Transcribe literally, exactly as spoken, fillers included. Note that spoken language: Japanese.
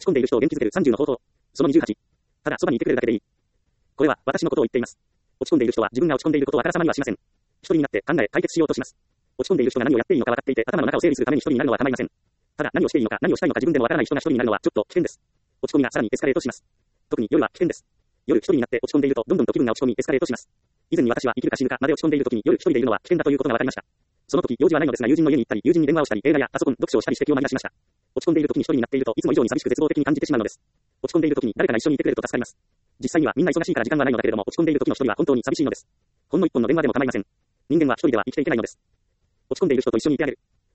込んでいる人を元気づけるさんじゅうの方法。そのにじゅうはち。ただそばにいてくれるだけでいい。これは私のことを言っています。落ち込んでいる人は自分が落ち込んでいることをあからさまにはしません。一人になって考え解決しようとします。落ち込んでいる人が何をやっていいのか分かっていて頭の中を整理するために一人になるのは構いません。ただ何をしていいのか何をしたいのか自分でもわからない人が一人になるのはちょっと危険です。落ち込みがさらにエスカレートします。特に夜は危険です。夜一人になって落ち込んでいるとどんどんと気分が落ち込みエスカレートします。以前に私は生きるか死ぬかまで落ち込んでいる時に夜一人でいるのは危険だということが分かりました。その時用事はないのですが友人の家に行ったり友人に電話をしたり映画やパソコン読書をしたりして気を紛らしました。落ち込んでいる時に一人になっているといつも以上に寂しく絶望的に感じてしまうのです。落ち込んでいる時に誰かが一緒にいてくれると助かります。実際にはみんな忙しいから時間はないのだけれども落ち込んでいる時の一人は本当に寂しいのです。ほんの一本の電話でも構いません。人間は一人では生きていけないのです。落ち込んでいる人と一緒にいてあげる。